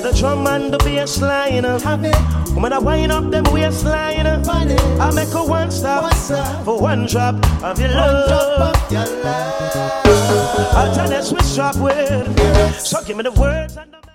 the drum and the bass line. When I wind up them waistline, I make a one stop for one drop of your love. I'll tell you switch drop with. So give me the words and the